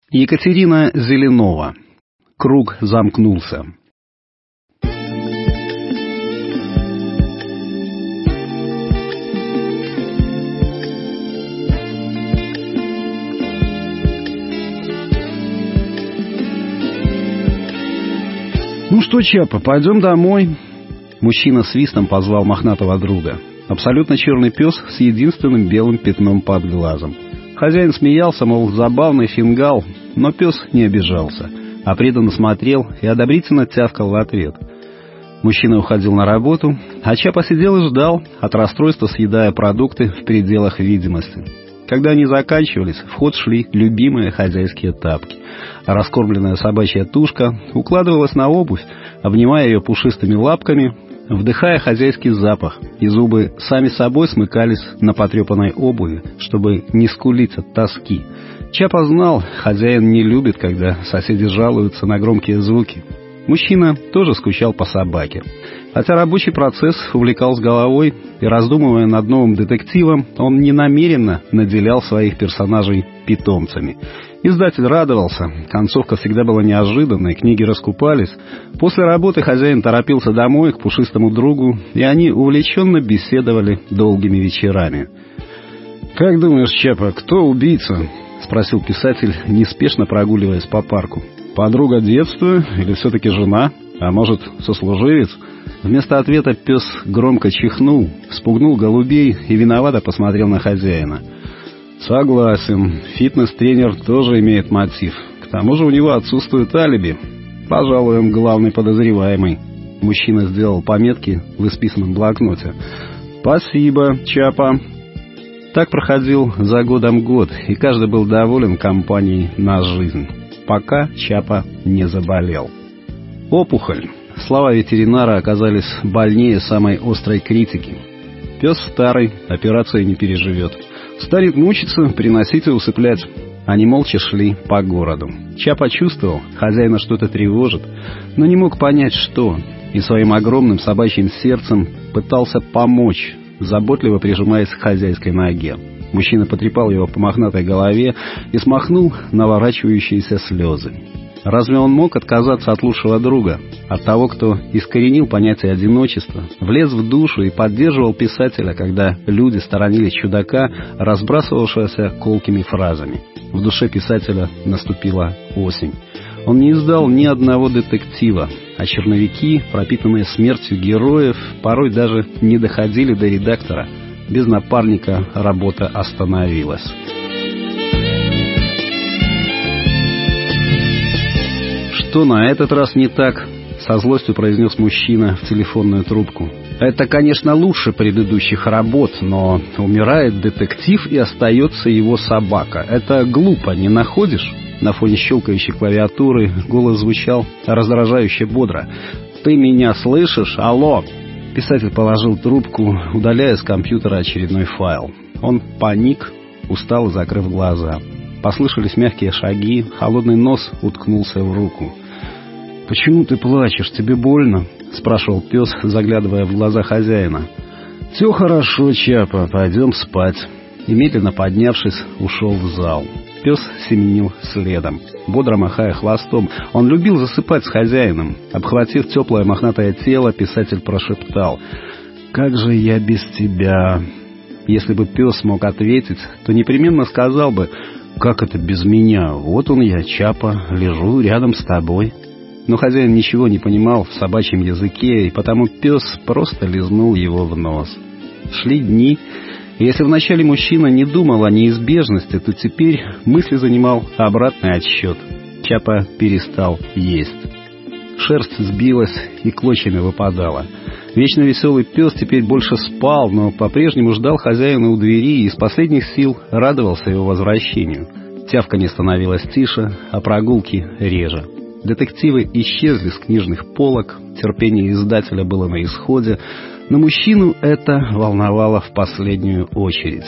Екатерина Зеленова. Круг замкнулся. «Ну что, Чапа, пойдем домой?» Мужчина свистом позвал мохнатого друга. Абсолютно черный пес с единственным белым пятном под глазом. Хозяин смеялся, мол, забавный фингал, но пес не обижался, а преданно смотрел и одобрительно тявкал в ответ. Мужчина уходил на работу, а Чапа сидел и ждал, от расстройства съедая продукты в пределах видимости. Когда они заканчивались, в ход шли любимые хозяйские тапки, а раскормленная собачья тушка укладывалась на обувь, обнимая ее пушистыми лапками, вдыхая хозяйский запах, и зубы сами собой смыкались на потрепанной обуви, чтобы не скулить от тоски. Чапа знал, хозяин не любит, когда соседи жалуются на громкие звуки. Мужчина тоже скучал по собаке. Хотя рабочий процесс увлекал с головой, и, раздумывая над новым детективом, он ненамеренно наделял своих персонажей питомцами. Издатель радовался, концовка всегда была неожиданной, книги раскупались. После работы хозяин торопился домой к пушистому другу, и они увлеченно беседовали долгими вечерами. «Как думаешь, Чапа, кто убийца?» — спросил писатель, неспешно прогуливаясь по парку. «Подруга детства или все-таки жена? А может, сослуживец?» Вместо ответа пес громко чихнул, спугнул голубей и виновато посмотрел на хозяина. «Согласен, фитнес-тренер тоже имеет мотив. К тому же у него отсутствует алиби. Пожалуй, он главный подозреваемый». Мужчина сделал пометки в исписанном блокноте. «Спасибо, Чапа». Так проходил за годом год, и каждый был доволен компанией на жизнь, пока Чапа не заболел. Опухоль. Слова ветеринара оказались больнее самой острой критики. Пес старый, операции не переживет. Станет мучиться, приносить и усыплять. Они молча шли по городу. Чапа чувствовал, хозяина что-то тревожит, но не мог понять, что, и своим огромным собачьим сердцем пытался помочь, заботливо прижимаясь к хозяйской ноге. Мужчина потрепал его по мохнатой голове и смахнул наворачивающиеся слезы. Разве он мог отказаться от лучшего друга, от того, кто искоренил понятие одиночества, влез в душу и поддерживал писателя, когда люди сторонились чудака, разбрасывавшегося колкими фразами? В душе писателя наступила осень. Он не издал ни одного детектива, а черновики, пропитанные смертью героев, порой даже не доходили до редактора. Без напарника работа остановилась. «Что на этот раз не так?» — со злостью произнес мужчина в телефонную трубку. «Это, конечно, лучше предыдущих работ, но умирает детектив и остается его собака. Это глупо, не находишь?» На фоне щелкающей клавиатуры голос звучал раздражающе бодро. «Ты меня слышишь? Алло!» Писатель положил трубку, удаляя с компьютера очередной файл. Он паник, устал, закрыв глаза. Послышались мягкие шаги, холодный нос уткнулся в руку. «Почему ты плачешь? Тебе больно?» — спрашивал пес, заглядывая в глаза хозяина. «Все хорошо, Чапа, пойдем спать». И, медленно поднявшись, ушел в зал. Пес семенил следом, бодро махая хвостом. Он любил засыпать с хозяином. Обхватив теплое мохнатое тело, писатель прошептал: «Как же я без тебя?» Если бы пес мог ответить, то непременно сказал бы: «Как это без меня? Вот он я, Чапа, лежу рядом с тобой». Но хозяин ничего не понимал в собачьем языке, и потому пес просто лизнул его в нос. Шли дни, и если вначале мужчина не думал о неизбежности, то теперь мысли занимал обратный отсчет. Чапа перестал есть. Шерсть сбилась и клочьями выпадала. Вечно веселый пес теперь больше спал, но по-прежнему ждал хозяина у двери и из последних сил радовался его возвращению. Тявканье становилось тише, а прогулки реже. Детективы исчезли с книжных полок, терпение издателя было на исходе, но мужчину это волновало в последнюю очередь.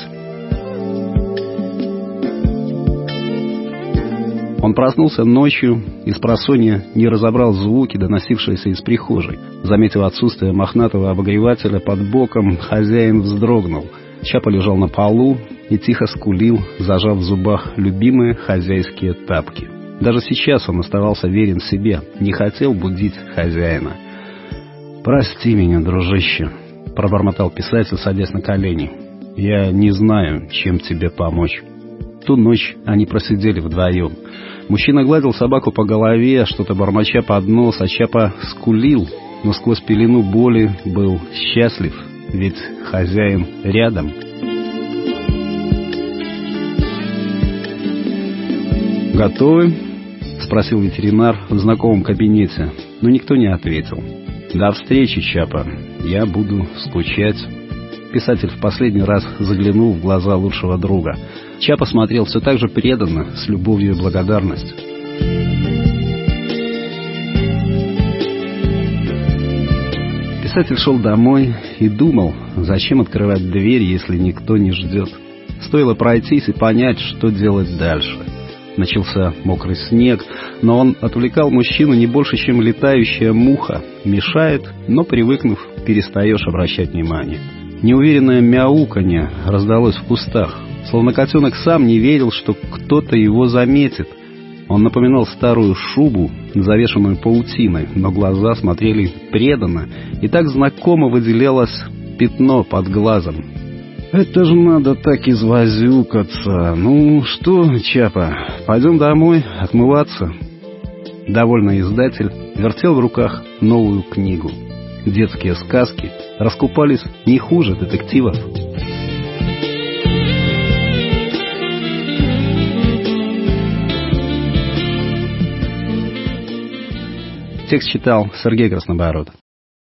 Он проснулся ночью и спросонья не разобрал звуки, доносившиеся из прихожей. Заметив отсутствие мохнатого обогревателя под боком, хозяин вздрогнул. Чапа лежал на полу и тихо скулил, зажав в зубах любимые хозяйские тапки. Даже сейчас он оставался верен себе, не хотел будить хозяина. «Прости меня, дружище», — пробормотал писатель, садясь на колени. «Я не знаю, чем тебе помочь». Ту ночь они просидели вдвоем. Мужчина гладил собаку по голове, что-то бормоча под нос, а Чапа скулил, но сквозь пелену боли был счастлив, ведь хозяин рядом. «Готовы?» — спросил ветеринар в знакомом кабинете, но никто не ответил. «До встречи, Чапа. Я буду скучать». Писатель в последний раз заглянул в глаза лучшего друга. Чапа смотрел все так же преданно, с любовью и благодарностью. Писатель шел домой и думал, зачем открывать дверь, если никто не ждет. Стоило пройтись и понять, что делать дальше. Начался мокрый снег, но он отвлекал мужчину не больше, чем летающая муха. Мешает, но, привыкнув, перестаешь обращать внимание. Неуверенное мяуканье раздалось в кустах, словно котенок сам не верил, что кто-то его заметит. Он напоминал старую шубу, завешенную паутиной, но глаза смотрели преданно, и так знакомо выделялось пятно под глазом. «Это же надо так извозюкаться. Ну что, Чапа, пойдем домой отмываться?» Довольный издатель вертел в руках новую книгу. Детские сказки раскупались не хуже детективов. Текст читал Сергей Краснобородов.